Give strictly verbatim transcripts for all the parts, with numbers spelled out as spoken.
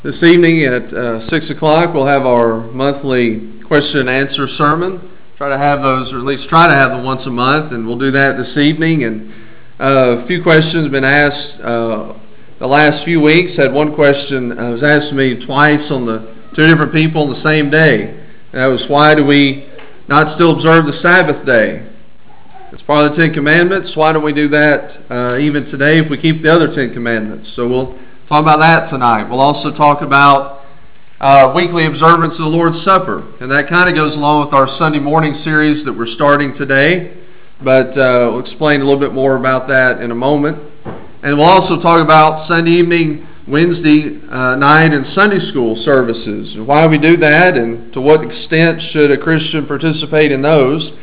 This evening at uh, six o'clock, we'll have our monthly question and answer sermon. Try to have those, or at least try to have them once a month, and we'll do that this evening. And uh, a few questions have been asked uh, the last few weeks. Had one question uh, was asked to me twice on the two different people on the same day. And that was, why do we not still observe the Sabbath day? It's part of the Ten Commandments. Why don't we do that uh, even today if we keep the other Ten Commandments? So we'll talk about that tonight. We'll also talk about uh, weekly observance of the Lord's Supper. And that kind of goes along with our Sunday morning series that we're starting today. But uh, we'll explain a little bit more about that in a moment. And we'll also talk about Sunday evening, Wednesday uh, night, and Sunday school services. Why we do that, and to what extent should a Christian participate in those.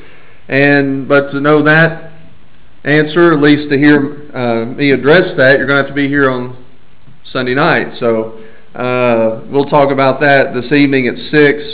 And But to know that answer, at least to hear uh, me address that, you're going to have to be here on Sunday night. So uh, we'll talk about that this evening at six.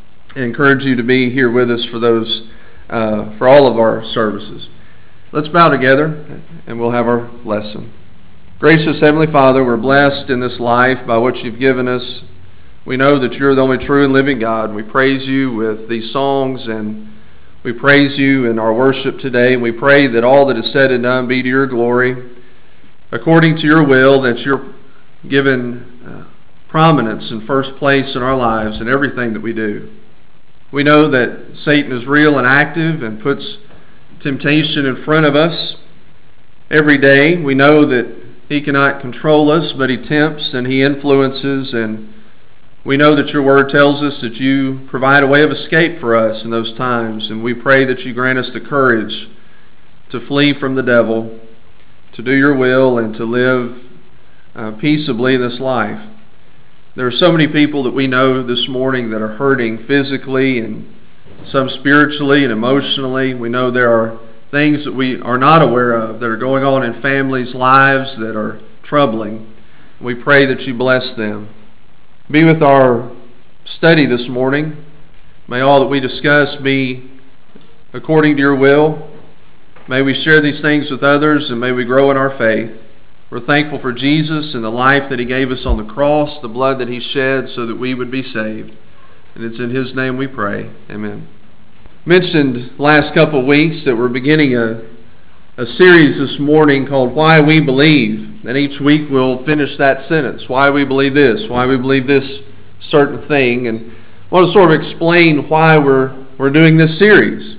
I encourage you to be here with us for those, uh, for all of our services. Let's bow together and we'll have our lesson. Gracious Heavenly Father, we're blessed in this life by what you've given us. We know that you're the only true and living God. We praise you with these songs, and we praise you in our worship today. We pray that all that is said and done be to your glory, according to your will, that you're given uh, prominence and first place in our lives and everything that we do. We know that Satan is real and active and puts temptation in front of us every day. We know that he cannot control us, but he tempts and he influences, and we know that your word tells us that you provide a way of escape for us in those times, and we pray that you grant us the courage to flee from the devil, to do your will, and to live Uh, peaceably in this life. There are so many people that we know this morning that are hurting physically and some spiritually and emotionally. We know there are things that we are not aware of that are going on in families' lives that are troubling. We pray that you bless them. Be with our study this morning. May all that we discuss be according to your will. May we share these things with others, and may we grow in our faith. We're thankful for Jesus and the life that he gave us on the cross, the blood that he shed so that we would be saved. And it's in his name we pray. Amen. Mentioned last couple of weeks that we're beginning a, a series this morning called Why We Believe. And each week we'll finish that sentence. Why we believe this. Why we believe this certain thing. And I want to sort of explain why we're, we're doing this series.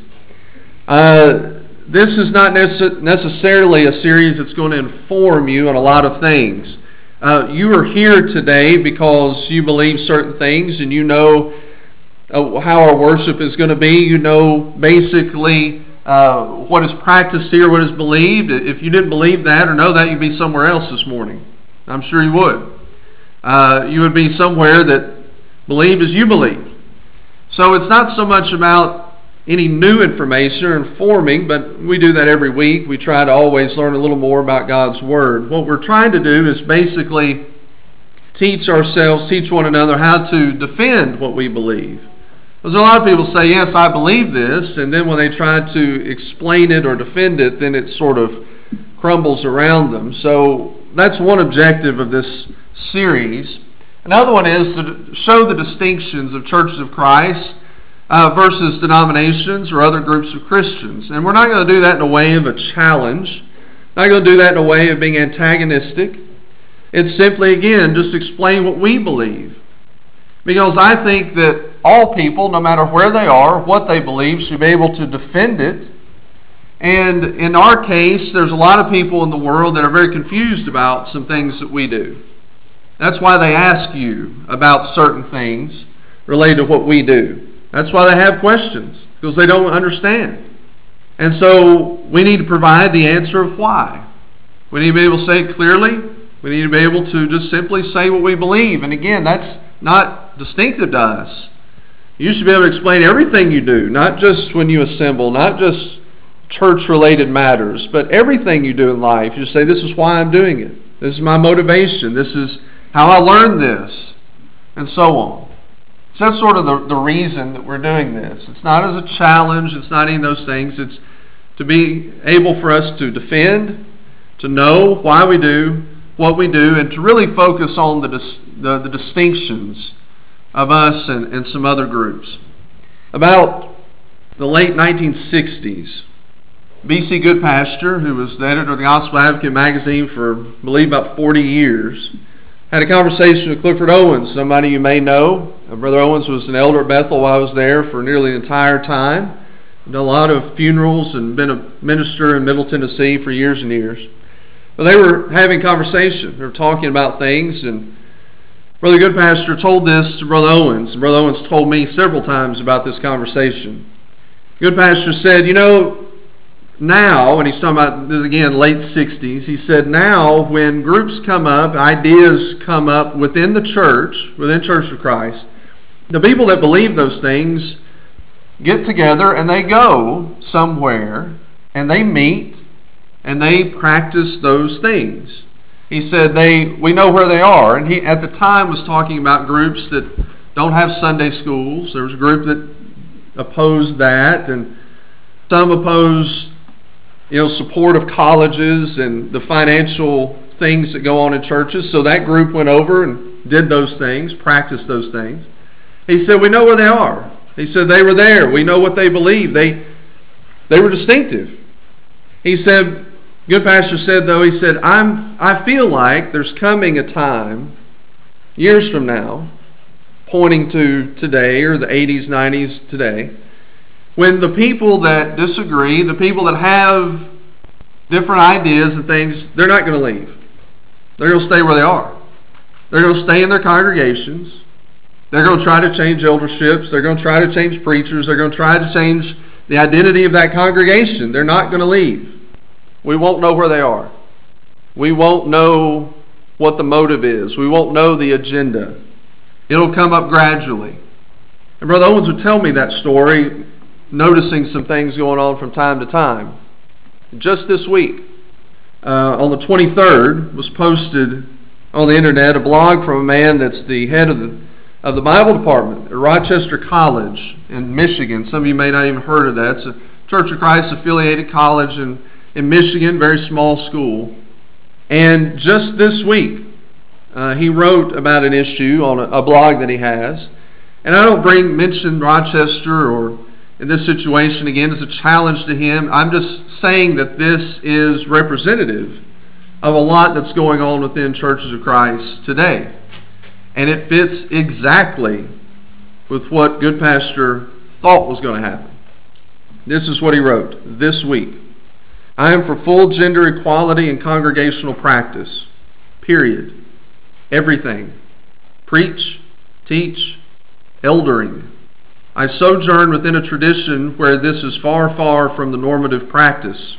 Uh... This is not necess- necessarily a series that's going to inform you on a lot of things. Uh, you are here today because you believe certain things, and you know uh, how our worship is going to be. You know basically uh, what is practiced here, what is believed. If you didn't believe that or know that, you'd be somewhere else this morning. I'm sure you would. Uh, you would be somewhere that believed as you believe. So it's not so much about any new information or informing, but we do that every week. We try to always learn a little more about God's Word. What we're trying to do is basically teach ourselves, teach one another how to defend what we believe. Because a lot of people say, yes, I believe this, and then when they try to explain it or defend it, then it sort of crumbles around them. So that's one objective of this series. Another one is to show the distinctions of churches of Christ Uh, versus denominations or other groups of Christians. And we're not going to do that in a way of a challenge. Not going to do that in a way of being antagonistic. It's simply, again, just explain what we believe. Because I think that all people, no matter where they are, what they believe, should be able to defend it. And in our case, there's a lot of people in the world that are very confused about some things that we do. That's why they ask you about certain things related to what we do. That's why they have questions, because they don't understand. And so we need to provide the answer of why. We need to be able to say it clearly. We need to be able to just simply say what we believe. And again, that's not distinctive to us. You should be able to explain everything you do, not just when you assemble, not just church-related matters, but everything you do in life. You say, this is why I'm doing it. This is my motivation. This is how I learned this, and so on. So that's sort of the, the reason that we're doing this. It's not as a challenge. It's not any of those things. It's to be able for us to defend, to know why we do what we do, and to really focus on the, the, the distinctions of us and, and some other groups. About the late nineteen sixties, B C Goodpasture, who was the editor of the Gospel Advocate magazine for, I believe, about forty years, had a conversation with Clifford Owens, somebody you may know. Brother Owens was an elder at Bethel while I was there for nearly the entire time. Done a lot of funerals and been a minister in Middle Tennessee for years and years. But they were having conversation. They were talking about things, and Brother Goodpasture told this to Brother Owens, and Brother Owens told me several times about this conversation. Goodpasture said, you know, now, and he's talking about this again, late sixties, he said, now when groups come up, ideas come up within the church, within Church of Christ, the people that believe those things get together and they go somewhere and they meet and they practice those things. He said they we know where they are, and he at the time was talking about groups that don't have Sunday schools. There was a group that opposed that, and some opposed you know, support of colleges and the financial things that go on in churches. So that group went over and did those things, practiced those things. He said, we know where they are. He said, they were there. We know what they believe. They, they were distinctive. He said, Goodpasture said, though, he said, I'm, I feel like there's coming a time, years from now, pointing to today or the eighties, nineties today, when the people that disagree, the people that have different ideas and things, they're not going to leave. They're going to stay where they are. They're going to stay in their congregations. They're going to try to change elderships. They're going to try to change preachers. They're going to try to change the identity of that congregation. They're not going to leave. We won't know where they are. We won't know what the motive is. We won't know the agenda. It'll come up gradually. And Brother Owens would tell me that story, noticing some things going on from time to time. Just this week, uh, on the twenty-third, was posted on the internet a blog from a man that's the head of the of the Bible department at Rochester College in Michigan. Some of you may not even heard of that. It's a Church of Christ affiliated college in, in Michigan, very small school. And just this week, uh, he wrote about an issue on a, a blog that he has. And I don't bring mention Rochester or in this situation, again, as a challenge to him. I'm just saying that this is representative of a lot that's going on within Churches of Christ today. And it fits exactly with what Goodpasture thought was going to happen. This is what he wrote this week. I am for full gender equality in congregational practice. Period. Everything. Preach, teach, eldering. I sojourn within a tradition where this is far, far from the normative practice.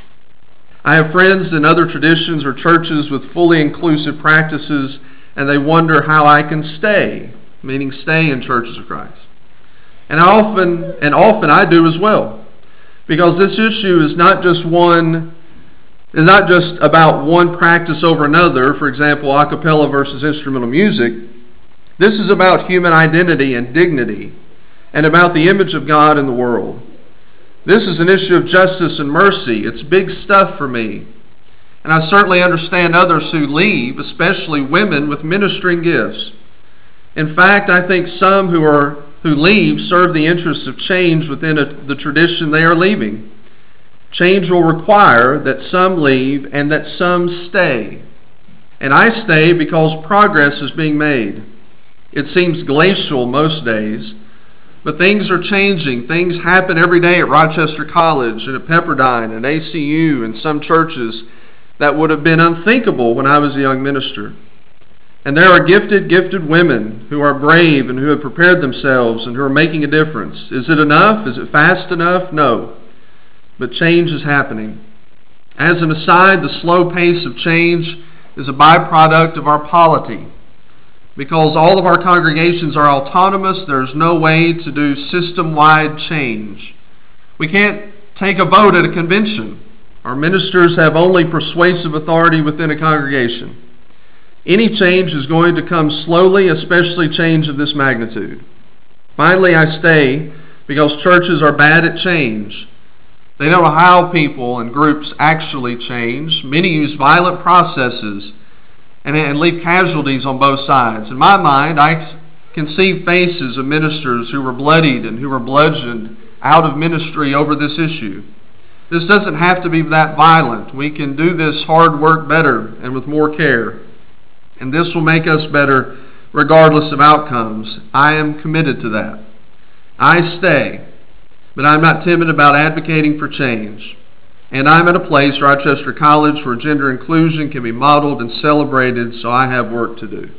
I have friends in other traditions or churches with fully inclusive practices, and they wonder how I can stay, meaning stay in Churches of Christ. And I often, and often I do as well, because this issue is not just one, is not just about one practice over another. For example, a cappella versus instrumental music. This is about human identity and dignity, and about the image of God in the world. This is an issue of justice and mercy. It's big stuff for me. And I certainly understand others who leave, especially women with ministering gifts. In fact, I think some who are who leave serve the interests of change within a, the tradition they are leaving. Change will require that some leave and that some stay. And I stay because progress is being made. It seems glacial most days, but things are changing. Things happen every day at Rochester College and at Pepperdine and A C U and some churches that would have been unthinkable when I was a young minister. And there are gifted, gifted women who are brave and who have prepared themselves and who are making a difference. Is it enough? Is it fast enough? No. But change is happening. As an aside, the slow pace of change is a byproduct of our polity. Because all of our congregations are autonomous, there's no way to do system-wide change. We can't take a vote at a convention. Our ministers have only persuasive authority within a congregation. Any change is going to come slowly, especially change of this magnitude. Finally, I stay because churches are bad at change. They don't know how people and groups actually change. Many use violent processes. and, and leave casualties on both sides. In my mind, I can see faces of ministers who were bloodied and who were bludgeoned out of ministry over this issue. This doesn't have to be that violent. We can do this hard work better and with more care. And this will make us better regardless of outcomes. I am committed to that. I stay, but I'm not timid about advocating for change. And I'm at a place, Rochester College, where gender inclusion can be modeled and celebrated, so I have work to do.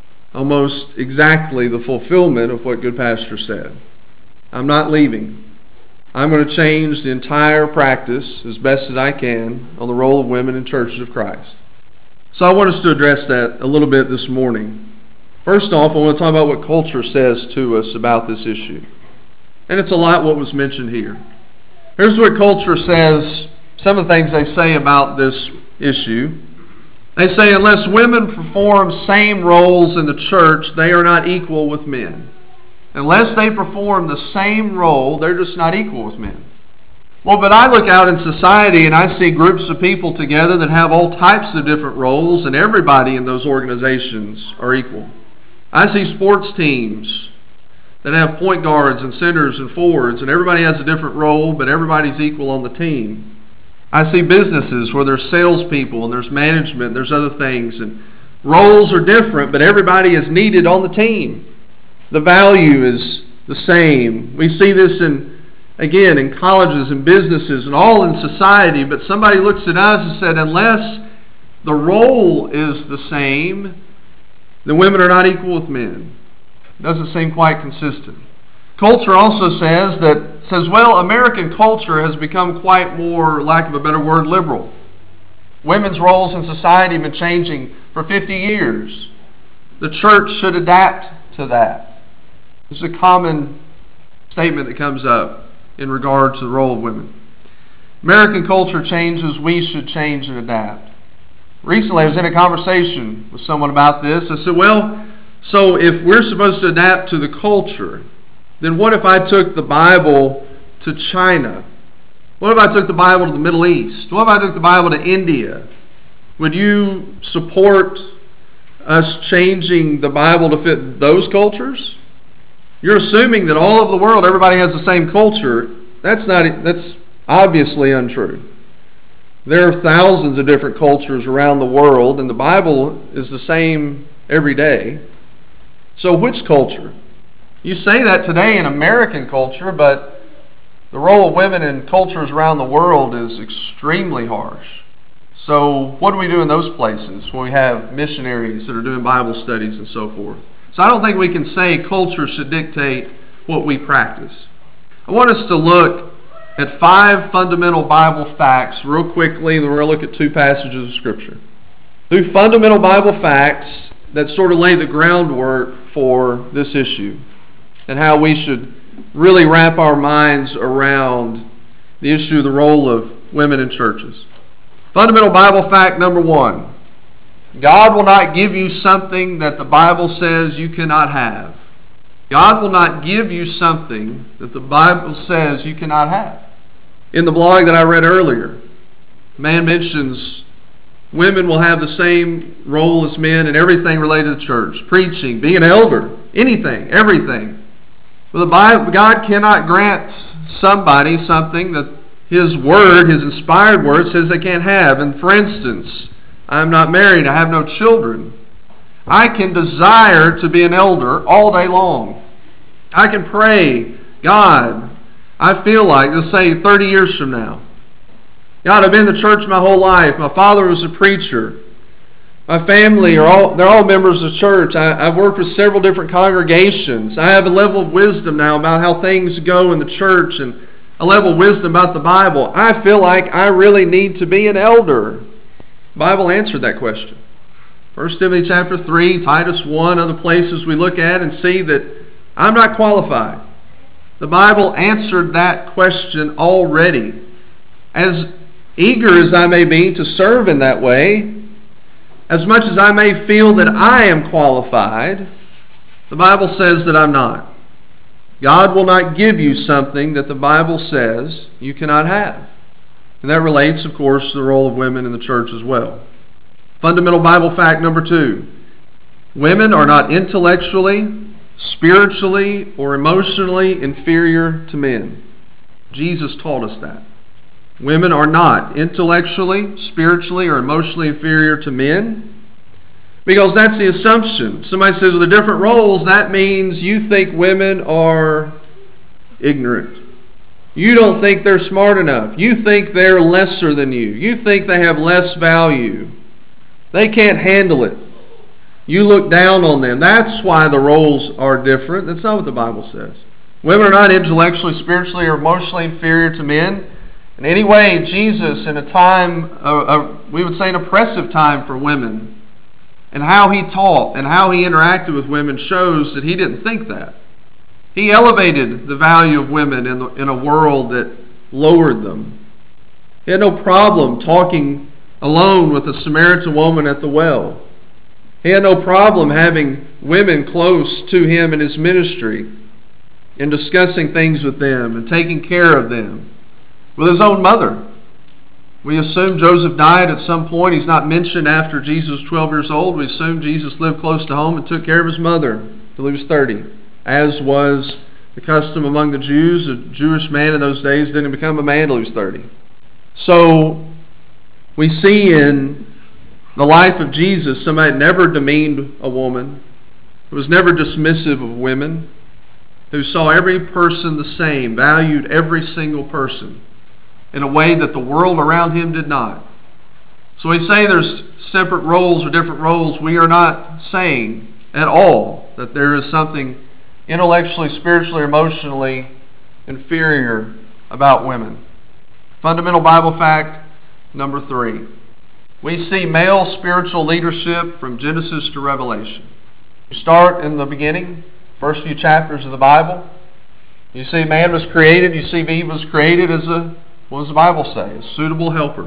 Almost exactly the fulfillment of what Good Pastor said. I'm not leaving. I'm going to change the entire practice as best as I can on the role of women in churches of Christ. So I want us to address that a little bit this morning. First off, I want to talk about what culture says to us about this issue. And it's a lot what was mentioned here. Here's what culture says, some of the things they say about this issue. They say unless women perform same roles in the church, they are not equal with men. Unless they perform the same role, they're just not equal with men. Well, but I look out in society and I see groups of people together that have all types of different roles, and everybody in those organizations are equal. I see sports teams that have point guards and centers and forwards, and everybody has a different role, but everybody's equal on the team. I see businesses where there's salespeople and there's management and there's other things, and roles are different, but everybody is needed on the team. The value is the same. We see this in, again, in colleges and businesses and all in society, but somebody looks at us and said, unless the role is the same, then women are not equal with men. It doesn't seem quite consistent. Culture also says that, says, well, American culture has become quite more, lack of a better word, liberal. Women's roles in society have been changing for fifty years. The church should adapt to that. This is a common statement that comes up in regard to the role of women. American culture changes, we should change and adapt. Recently, I was in a conversation with someone about this. I said, well, so if we're supposed to adapt to the culture, then what if I took the Bible to China? What if I took the Bible to the Middle East? What if I took the Bible to India? Would you support us changing the Bible to fit those cultures? You're assuming that all over the world everybody has the same culture. That's not. That's obviously untrue. There are thousands of different cultures around the world, and the Bible is the same every day. So which culture? You say that today in American culture, but the role of women in cultures around the world is extremely harsh. So what do we do in those places when we have missionaries that are doing Bible studies and so forth? So I don't think we can say culture should dictate what we practice. I want us to look at five fundamental Bible facts real quickly, and then we're going to look at two passages of Scripture. Two fundamental Bible facts that sort of lay the groundwork for this issue and how we should really wrap our minds around the issue of the role of women in churches. Fundamental Bible fact number one. God will not give you something that the Bible says you cannot have. God will not give you something that the Bible says you cannot have. In the blog that I read earlier, man mentions women will have the same role as men in everything related to the church. Preaching, being an elder, anything, everything. But the Bible, God cannot grant somebody something that His Word, His inspired Word, says they can't have. And for instance, I'm not married, I have no children. I can desire to be an elder all day long. I can pray, God, I feel like, let's say thirty years from now, God, I've been in the church my whole life. My father was a preacher. My family, are all they're all members of church. I, I've worked with several different congregations. I have a level of wisdom now about how things go in the church and a level of wisdom about the Bible. I feel like I really need to be an elder. The Bible answered that question. First Timothy chapter three, Titus one, other places we look at and see that I'm not qualified. The Bible answered that question already. As eager as I may be to serve in that way, as much as I may feel that I am qualified, the Bible says that I'm not. God will not give you something that the Bible says you cannot have. And that relates, of course, to the role of women in the church as well. Fundamental Bible fact number two. Women are not intellectually, spiritually, or emotionally inferior to men. Jesus taught us that. Women are not intellectually, spiritually, or emotionally inferior to men. Because that's the assumption. Somebody says, well, the different roles, that means you think women are ignorant. You don't think they're smart enough. You think they're lesser than you. You think they have less value. They can't handle it. You look down on them. That's why the roles are different. That's not what the Bible says. Women are not intellectually, spiritually, or emotionally inferior to men. In any way, Jesus, in a time, a, a, we would say an oppressive time for women, and how he taught and how he interacted with women shows that he didn't think that. He elevated the value of women in, the, in a world that lowered them. He had no problem talking alone with a Samaritan woman at the well. He had no problem having women close to him in his ministry and discussing things with them and taking care of them. With his own mother. We assume Joseph died at some point. He's not mentioned after Jesus was twelve years old. We assume Jesus lived close to home and took care of his mother until he was thirty. As was the custom among the Jews. A Jewish man in those days didn't become a man until he was thirty. So we see in the life of Jesus somebody that never demeaned a woman, who was never dismissive of women, who saw every person the same, valued every single person in a way that the world around him did not. So we say there's separate roles or different roles. We are not saying at all that there is something intellectually, spiritually, or emotionally inferior about women. Fundamental Bible fact number three. We see male spiritual leadership from Genesis to Revelation. You start in the beginning, first few chapters of the Bible. You see man was created. You see Eve was created as a, what does the Bible say? A suitable helper.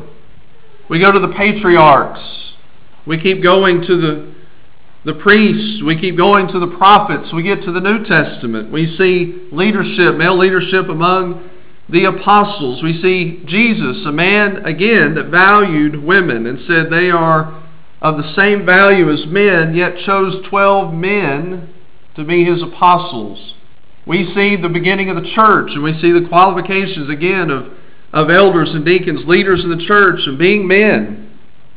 We go to the patriarchs. We keep going to the, the priests. We keep going to the prophets. We get to the New Testament. We see leadership, male leadership among the apostles. We see Jesus, a man, again, that valued women and said they are of the same value as men, yet chose twelve men to be his apostles. We see the beginning of the church, and we see the qualifications, again, of, of elders and deacons, leaders in the church, and being men.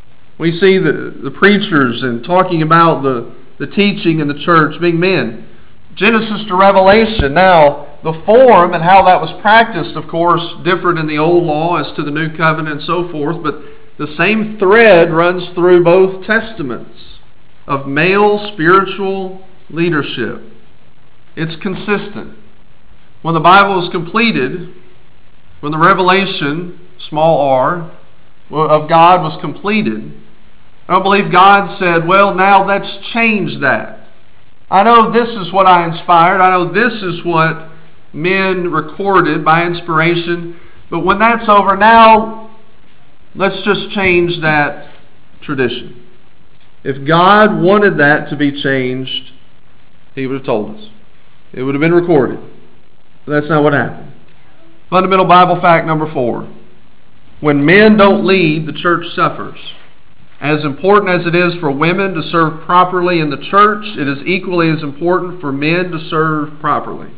We see the, the preachers and talking about the, the teaching in the church, being men. Genesis to Revelation. Now, the form and how that was practiced, of course, differed in the old law as to the new covenant and so forth, but the same thread runs through both testaments of male spiritual leadership. It's consistent. When the Bible is completed, when the revelation, small r, of God was completed, I don't believe God said, well, now let's change that. I know this is what I inspired. I know this is what men recorded by inspiration. But when that's over, now let's just change that tradition. If God wanted that to be changed, he would have told us. It would have been recorded. But that's not what happened. Fundamental Bible fact number four. When men don't lead, the church suffers. As important as it is for women to serve properly in the church, it is equally as important for men to serve properly.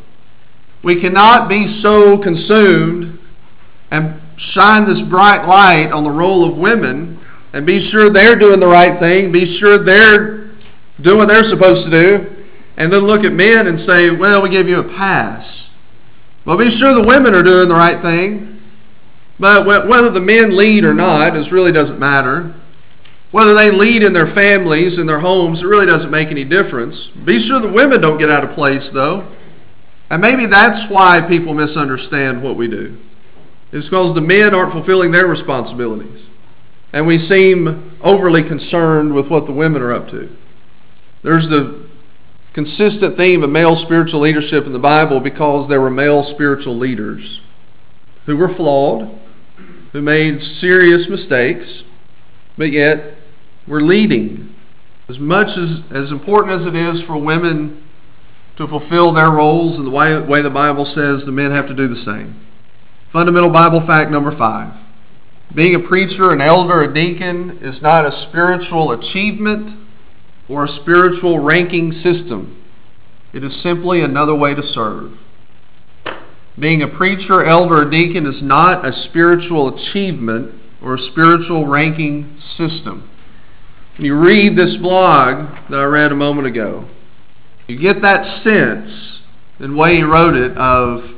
We cannot be so consumed and shine this bright light on the role of women and be sure they're doing the right thing, be sure they're doing what they're supposed to do, and then look at men and say, well, we give you a pass. Well, be sure the women are doing the right thing, but whether the men lead or not, it really doesn't matter. Whether they lead in their families, in their homes, it really doesn't make any difference. Be sure the women don't get out of place, though. And maybe that's why people misunderstand what we do. It's because the men aren't fulfilling their responsibilities. And we seem overly concerned with what the women are up to. There's the consistent theme of male spiritual leadership in the Bible because there were male spiritual leaders who were flawed, who made serious mistakes, but yet were leading. As much as, as important as it is for women to fulfill their roles in the way, way the Bible says, the men have to do the same. Fundamental Bible fact number five. Being a preacher, an elder, a deacon is not a spiritual achievement or a spiritual ranking system. It is simply another way to serve. Being a preacher, elder, or deacon is not a spiritual achievement or a spiritual ranking system. When you read this blog that I read a moment ago, you get that sense, in the way he wrote it, of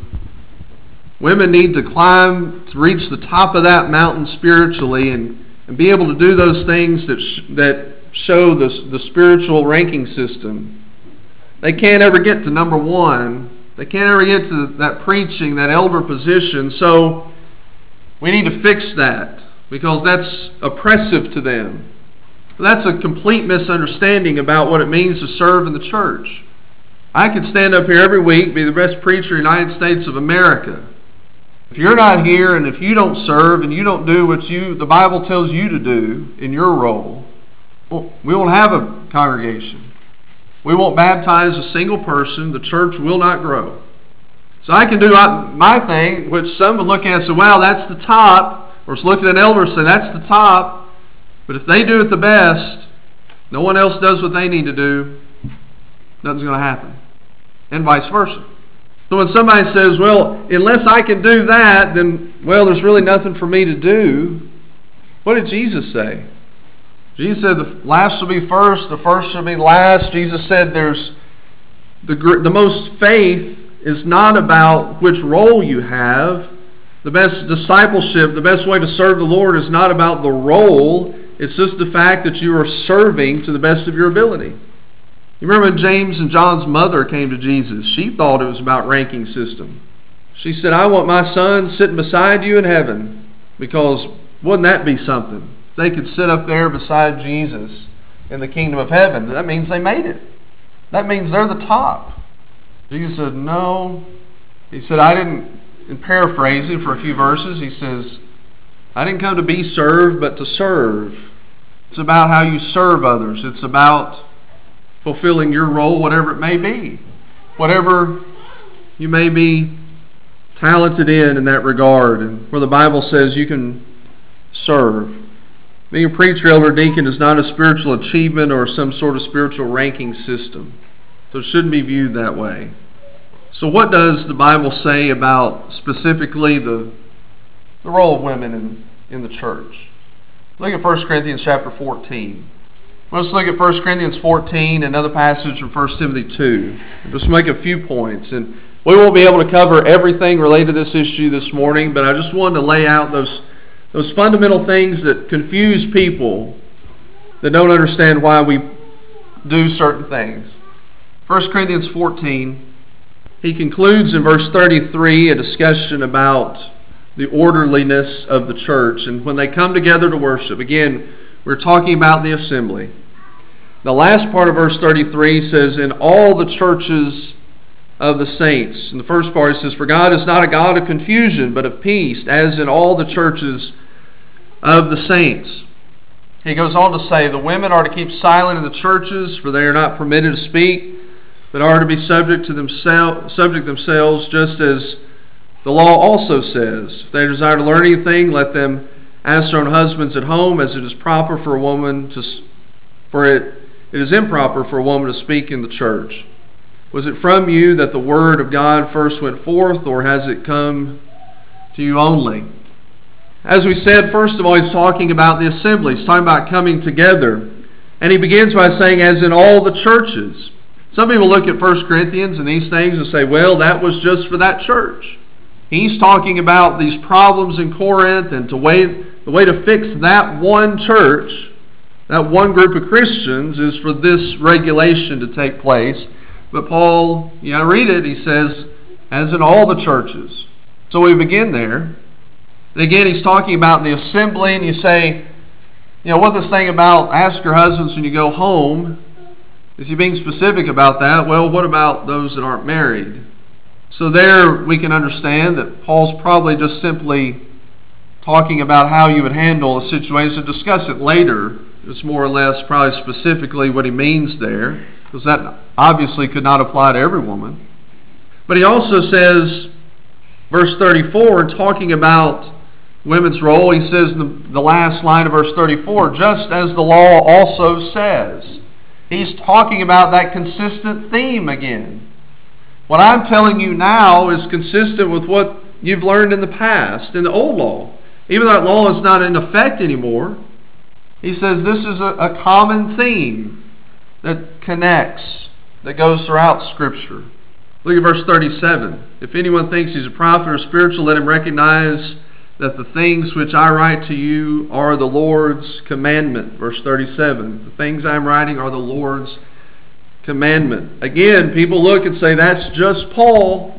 women need to climb to reach the top of that mountain spiritually and, and be able to do those things that sh- that show the, the spiritual ranking system. They can't ever get to number one. They can't ever get to that preaching, that elder position. So we need to fix that because that's oppressive to them. That's a complete misunderstanding about what it means to serve in the church. I could stand up here every week, be the best preacher in the United States of America. If you're not here and if you don't serve and you don't do what you the Bible tells you to do in your role, well, we won't have a congregation. We won't baptize a single person. The church will not grow. So I can do my thing, which some would look at and say, well, that's the top. Or it's looking at an elder and say, that's the top. But if they do it the best, no one else does what they need to do, nothing's going to happen. And vice versa. So when somebody says, well, unless I can do that, then, well, there's really nothing for me to do. What did Jesus say? Jesus said the last shall be first, the first shall be last. Jesus said there's the, the most faith is not about which role you have. The best discipleship, the best way to serve the Lord is not about the role. It's just the fact that you are serving to the best of your ability. You remember when James and John's mother came to Jesus? She thought it was about ranking system. She said, I want my son sitting beside you in heaven, because wouldn't that be something? If they could sit up there beside Jesus in the kingdom of heaven, that means they made it. That means they're the top. Jesus said, no. He said, I didn't, in paraphrasing for a few verses, he says, I didn't come to be served, but to serve. It's about how you serve others. It's about fulfilling your role, whatever it may be. Whatever you may be talented in in that regard, and where the Bible says you can serve. Being a preacher, elder, deacon is not a spiritual achievement or some sort of spiritual ranking system. So it shouldn't be viewed that way. So what does the Bible say about specifically the, the role of women in, in the church? Look at First Corinthians chapter fourteen. Let's look at First Corinthians fourteen, another passage from First Timothy two. Just make a few points. And we won't be able to cover everything related to this issue this morning, but I just wanted to lay out those, those fundamental things that confuse people that don't understand why we do certain things. First Corinthians fourteen, he concludes in verse thirty-three a discussion about the orderliness of the church and when they come together to worship. Again, we're talking about the assembly. The last part of verse thirty-three says, in all the churches of the saints. In the first part it says, for God is not a God of confusion, but of peace, as in all the churches of the saints. He goes on to say, the women are to keep silent in the churches, for they are not permitted to speak, but are to be subject to themselves, subject themselves, just as the law also says. If they desire to learn anything, let them ask their own husbands at home, as it is proper for a woman to, for it, it is improper for a woman to speak in the church. Was it from you that the word of God first went forth, or has it come to you only? As we said, first of all, he's talking about the assembly. He's talking about coming together. And he begins by saying, as in all the churches. Some people look at First Corinthians and these things and say, well, that was just for that church. He's talking about these problems in Corinth, and to way, the way to fix that one church, that one group of Christians, is for this regulation to take place. But Paul, you know, read it, he says, as in all the churches. So we begin there. And again, he's talking about the assembly, and you say, you know, what this thing about ask your husbands when you go home, is he being specific about that? Well, what about those that aren't married? So there we can understand that Paul's probably just simply talking about how you would handle a situation. Discuss it later. It's more or less probably specifically what he means there, because that obviously could not apply to every woman. But he also says, verse thirty-four, talking about women's role, he says in the, the last line of verse thirty-four, just as the law also says. He's talking about that consistent theme again. What I'm telling you now is consistent with what you've learned in the past, in the old law. Even though that law is not in effect anymore, he says this is a, a common theme that connects, that goes throughout Scripture. Look at verse thirty-seven. If anyone thinks he's a prophet or spiritual, let him recognize that the things which I write to you are the Lord's commandment. Verse thirty-seven. The things I'm writing are the Lord's commandment. Again, people look and say, that's just Paul.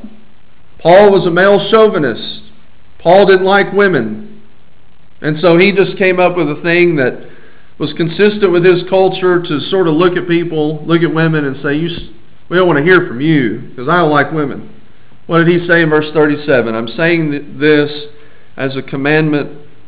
Paul was a male chauvinist. Paul didn't like women. And so he just came up with a thing that was consistent with his culture to sort of look at people, look at women and say, you, we don't want to hear from you because I don't like women. What did he say in verse thirty-seven? I'm saying this as a commandment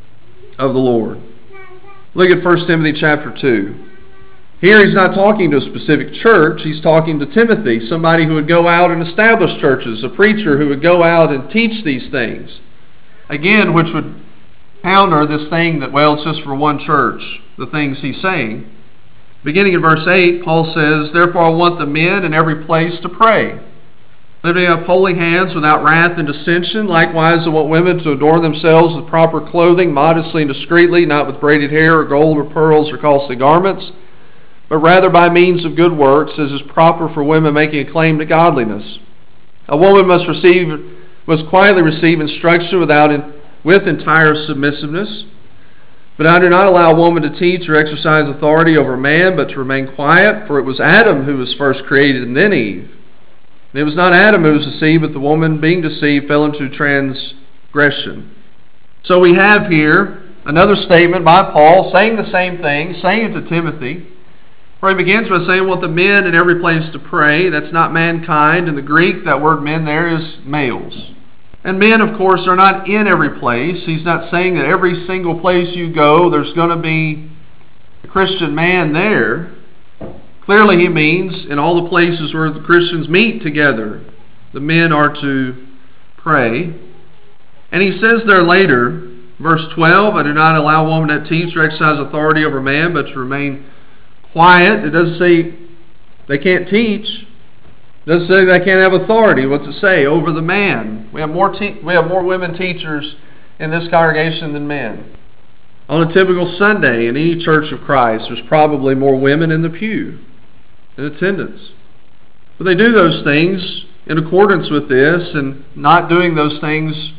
of the Lord. Look at First Timothy chapter two. Here he's not talking to a specific church. He's talking to Timothy, somebody who would go out and establish churches, a preacher who would go out and teach these things. Again, which would counter this thing that, well, it's just for one church, the things he's saying. Beginning in verse eight, Paul says, therefore I want the men in every place to pray, lifting up holy hands without wrath and dissension. Likewise, I want women to adorn themselves with proper clothing, modestly and discreetly, not with braided hair or gold or pearls or costly garments, but rather by means of good works, as is proper for women making a claim to godliness. A woman must receive, must quietly receive instruction without in, with entire submissiveness. But I do not allow a woman to teach or exercise authority over a man, but to remain quiet, for it was Adam who was first created, and then Eve. And it was not Adam who was deceived, but the woman being deceived fell into transgression. So we have here another statement by Paul saying the same thing, saying it to Timothy. Where he begins by saying, want the men in every place to pray. That's not mankind. In the Greek, that word men there is males. And men, of course, are not in every place. He's not saying that every single place you go, there's going to be a Christian man there. Clearly, he means in all the places where the Christians meet together, the men are to pray. And he says there later, verse twelve, I do not allow a woman to teach or exercise authority over man, but to remain quiet. It doesn't say they can't teach. It doesn't say they can't have authority. What's it say? Over the man. We have more te- we have more women teachers in this congregation than men. On a typical Sunday in any church of Christ, there's probably more women in the pew in attendance. But they do those things in accordance with this and not doing those things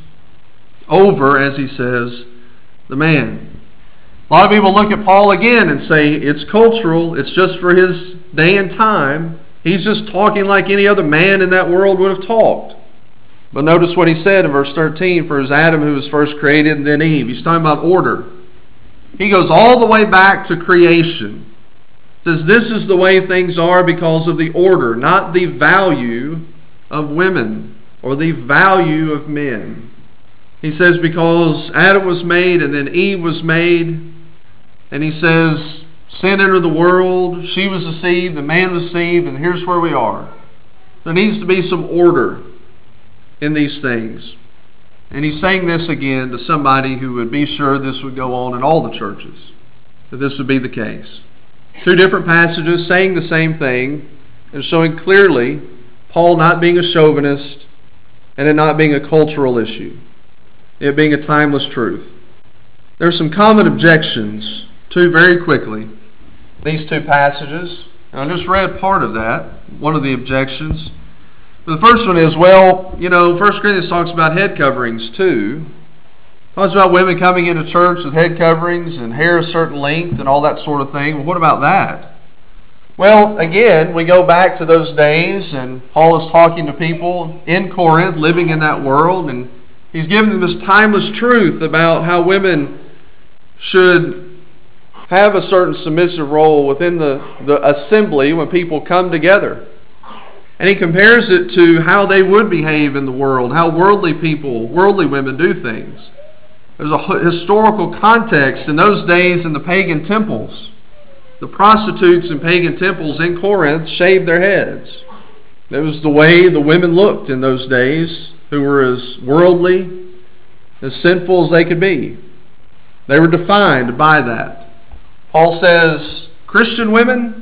over, as he says, the man. A lot of people look at Paul again and say it's cultural, it's just for his day and time. He's just talking like any other man in that world would have talked. But notice what he said in verse thirteen, for it was Adam who was first created and then Eve. He's talking about order. He goes all the way back to creation. Says this is the way things are because of the order, not the value of women or the value of men. He says because Adam was made and then Eve was made, and he says sin entered the world, she was deceived, the man was deceived, and here's where we are. There needs to be some order in these things. And he's saying this again to somebody who would be sure this would go on in all the churches, that this would be the case. Two different passages saying the same thing and showing clearly Paul not being a chauvinist and it not being a cultural issue, it being a timeless truth. There are some common objections, two very quickly. These two passages, and I just read part of that, one of the objections. But the first one is, well, you know, First Corinthians talks about head coverings too. It talks about women coming into church with head coverings and hair a certain length and all that sort of thing. Well, what about that? Well, again, we go back to those days, and Paul is talking to people in Corinth living in that world, and he's giving them this timeless truth about how women should have a certain submissive role within the, the assembly when people come together. And he compares it to how they would behave in the world, how worldly people, worldly women do things. There's a historical context in those days in the pagan temples. The prostitutes in pagan temples in Corinth shaved their heads. That was the way the women looked in those days, who were as worldly as sinful as they could be. They were defined by that. Paul says, Christian women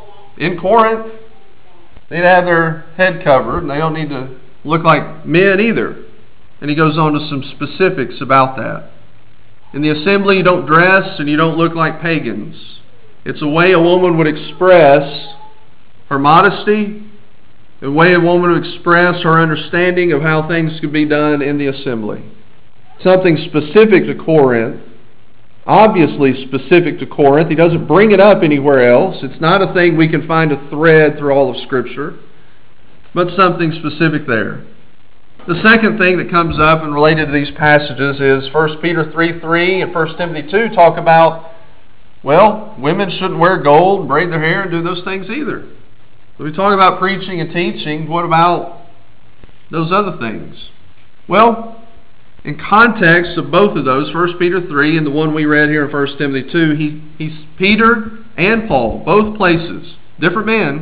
in Corinth, they need to have their head covered, and they don't need to look like men either. And he goes on to some specifics about that. In the assembly, you don't dress and you don't look like pagans. It's a way a woman would express her modesty, a way a woman would express her understanding of how things could be done in the assembly. Something specific to Corinth, obviously specific to Corinth. He doesn't bring it up anywhere else. It's not a thing we can find a thread through all of Scripture, but something specific there. The second thing that comes up and related to these passages is First Peter three three and First Timothy two talk about, well, women shouldn't wear gold, braid their hair, and do those things either. So we talk about preaching and teaching. What about those other things? Well, in context of both of those, First Peter three and the one we read here in First Timothy two, he, he's, Peter and Paul, both places, different men,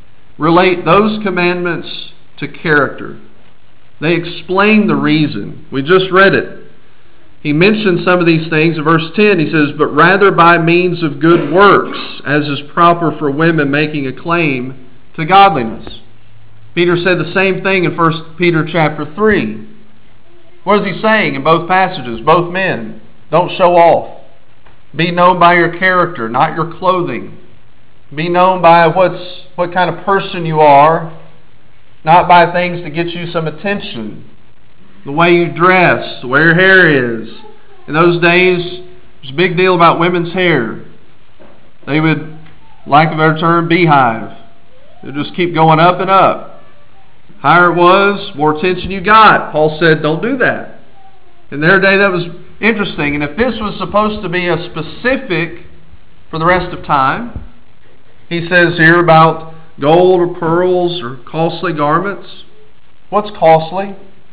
relate those commandments to character. They explain the reason. We just read it. He mentioned some of these things. In verse ten, he says, but rather by means of good works, as is proper for women making a claim to godliness. Peter said the same thing in First Peter chapter three. What is he saying in both passages? Both men, don't show off. Be known by your character, not your clothing. Be known by what's what kind of person you are, not by things to get you some attention. The way you dress, the way your hair is. In those days, there's a big deal about women's hair. They would, lack of a better term, beehive. It would just keep going up and up. Higher it was, more attention you got. Paul said, don't do that. In their day, that was interesting. And if this was supposed to be a specific for the rest of time, he says here about gold or pearls or costly garments. What's costly?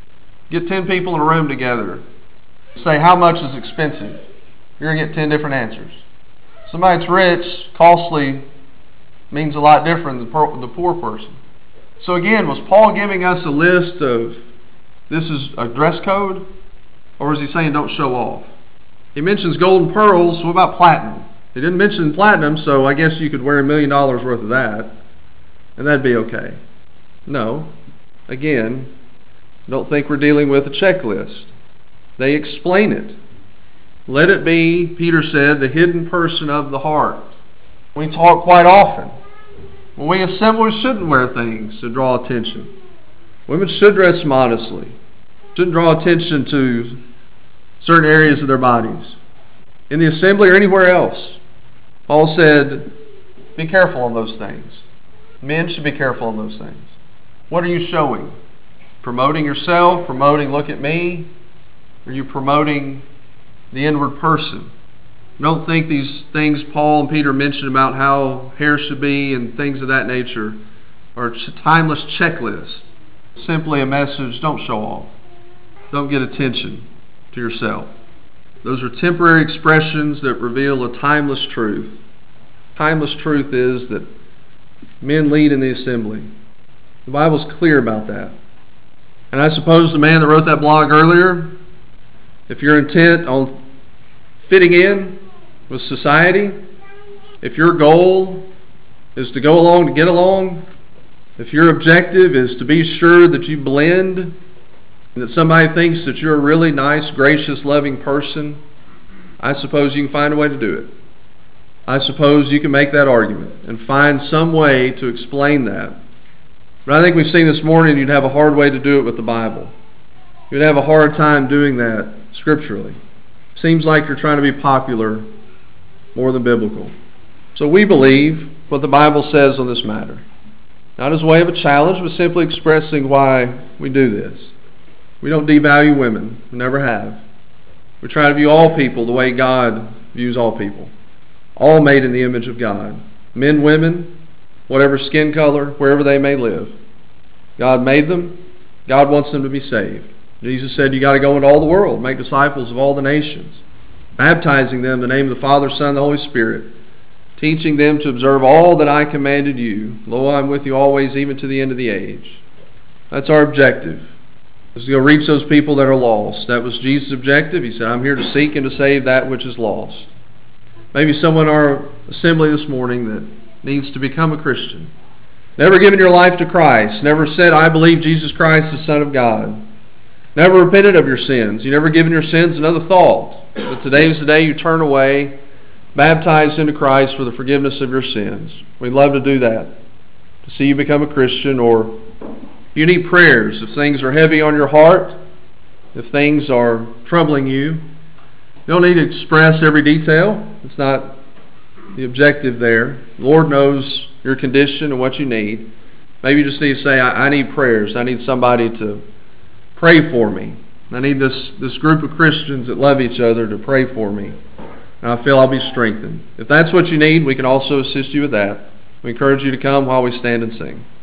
Get ten people in a room together. Say, how much is expensive? You're going to get ten different answers. Somebody that's rich, costly, means a lot different than the poor person. So again, was Paul giving us a list of this is a dress code? Or is he saying don't show off? He mentions gold and pearls. What about platinum? He didn't mention platinum, so I guess you could wear a million dollars worth of that, and that'd be okay. No. Again, don't think we're dealing with a checklist. They explain it. Let it be, Peter said, the hidden person of the heart. We talk quite often. When we assemble, we shouldn't wear things to draw attention. Women should dress modestly. Shouldn't draw attention to certain areas of their bodies. In the assembly or anywhere else. Paul said, be careful on those things. Men should be careful on those things. What are you showing? Promoting yourself? Promoting look at me? Are you promoting the inward person? Don't think these things Paul and Peter mentioned about how hair should be and things of that nature are a timeless checklist. Simply a message, don't show off. Don't get attention to yourself. Those are temporary expressions that reveal a timeless truth. Timeless truth is that men lead in the assembly. The Bible's clear about that. And I suppose the man that wrote that blog earlier, if you're intent on fitting in with society, if your goal is to go along to get along, if your objective is to be sure that you blend and that somebody thinks that you're a really nice, gracious, loving person, I suppose you can find a way to do it. I suppose you can make that argument and find some way to explain that. But I think we've seen this morning you'd have a hard way to do it with the Bible. You'd have a hard time doing that scripturally. Seems like you're trying to be popular more than biblical. So we believe what the Bible says on this matter. Not as a way of a challenge, but simply expressing why we do this. We don't devalue women. We never have. We try to view all people the way God views all people. All made in the image of God. Men, women, whatever skin color, wherever they may live. God made them. God wants them to be saved. Jesus said you got to go into all the world, make disciples of all the nations, baptizing them in the name of the Father, Son, and the Holy Spirit, teaching them to observe all that I commanded you. Lo, I'm with you always, even to the end of the age. That's our objective. is to go reach those people that are lost. That was Jesus' objective. He said, I'm here to seek and to save that which is lost. Maybe someone in our assembly this morning that needs to become a Christian. Never given your life to Christ. Never said, I believe Jesus Christ is the Son of God. Never repented of your sins. You never given your sins another thought. But today is the day you turn away, baptized into Christ for the forgiveness of your sins. We'd love to do that, to see you become a Christian. Or if you need prayers, if things are heavy on your heart, if things are troubling you, you don't need to express every detail. It's not the objective there. The Lord knows your condition and what you need. Maybe you just need to say, I, I need prayers. I need somebody to pray for me. I need this, this group of Christians that love each other to pray for me. And I feel I'll be strengthened. If that's what you need, we can also assist you with that. We encourage you to come while we stand and sing.